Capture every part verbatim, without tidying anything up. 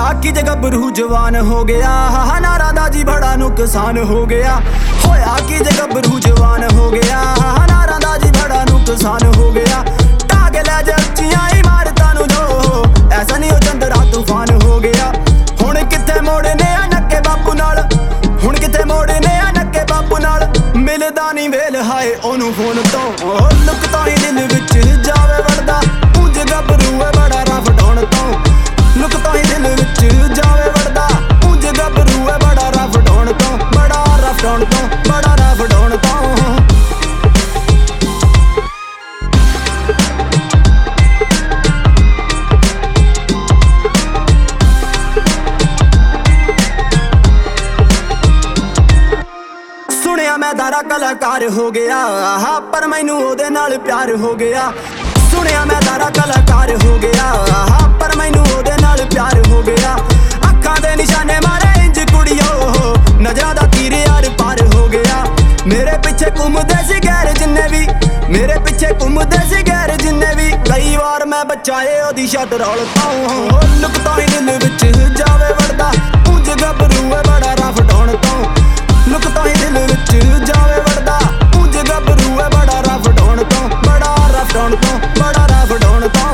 ਹੋਇਆ कि जे गभरू जवान हो गया, नारा दा जी बड़ा नुकसान हो गया। होया कि जे गभरू जवान हो गया, नारा दा जी बड़ा नुकसान हो गया। टागे लै जच्चियां इमारतां नूं जो, ऐसा नहीं ओ चंद्रा तूफान हो गया। हुण कित्थे मोड़ने आ नक्के बापू नाल, हुण कित्थे मोड़ने आ नक्के बापू नाल। मिलदा नहीं वेल हाए ओनू फोन तो, लुक तो ही दिल विच जावे वड़दा। ऊंज गभरू है बड़ा रफ ढोण तो, लुक तो ही दिल विच जावे वड़दा। ऊंज गभरू है बड़ा रफ ढोण तो, बड़ा रफ ढोण तो, बड़ा रफ ढोण तो। सुनिया मैं दारा कलाकार हो गया, पर मैनू ओदे नाल प्यार हो गया। सुनिया मैं दारा कलाकार हो गया, पर मैनू ओदे नाल प्यार हो गया। अखां दे निशाने मारे इंज कुड़ियो, नजरां दा तीर यार पार हो गया। मेरे पीछे घूमदे सी गैर जिन्ने भी, मेरे पीछे घूमदे सी गैर जिन्ने भी। कई बार मैं बचाए ओदी छत रौल तो, लुक तो ही दिल विच जावे वड़दा। ऊंज गभरू है बड़ा रफ ढोण तो, लुक तो ही दिल विच जावे वड़दा। ऊंज गभरू है बड़ा रफ ढोण तो, बड़ा रफ ढोण तो, बड़ा रफ ढोण तो।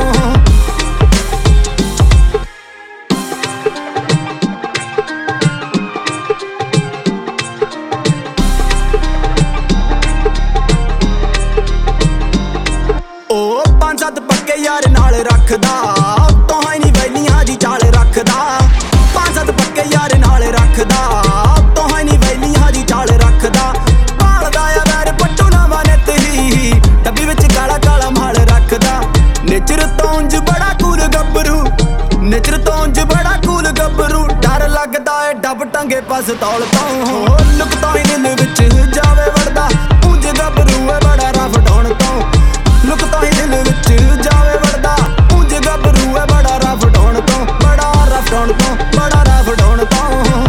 ओ पंज सत्त पक्के यार नाल रखदा, तोहां ही नहीं वैलियां दी चाल रखदा। पंज सत्त पक्के यार नाल रखदा, तोहां ही नहीं वैलियां दी चाल रखदा। भालदा आ वैर पट्टू नवां नित ही, डब्बी विच काला काला माल रखदा। नेचर तो उंज बड़ा कूल गभरू, नेचर तो उंज बड़ा कूल गभरू। डर लगदा है डब टंगे पास तौल तो, लुक तो ही दिल विच जावे वड़दा। ऊंज गभरू है बड़ा रफ ढोण तो, लुक तो ही दिल विच जावे वड़दा। ऊंज गभरू है बड़ा रफ ढोण तो, बड़ा रफ ढोण तो, बड़ा रफ ढोण तो।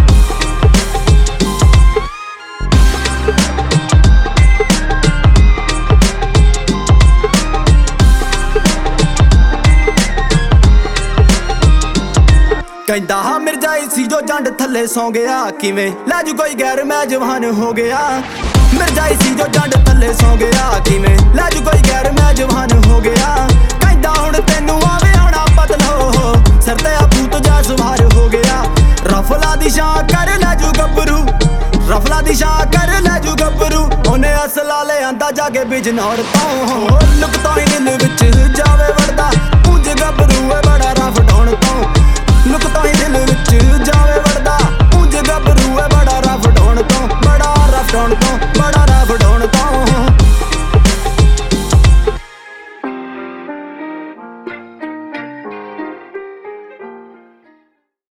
कहंदा हा मिर्जाई सी जो जंड थल्ले सौ गया, किवें लै जू कोई गैर मैं जवान हो गया। मिर्जाई सी जो जंड थल्ले सौ गया, किवें लै जू कोई गैर मैं जवान हो गया। कहंदा हुण तैनू आवे आना बदलो, सिर ते भूत जा सवार हो गया। रफला दी शां कर लै जू गभरू, रफला दी शां कर लै जू गभरू। ओने असला ले आंदा जाके बिजनौर तो, लुक तो ही दिल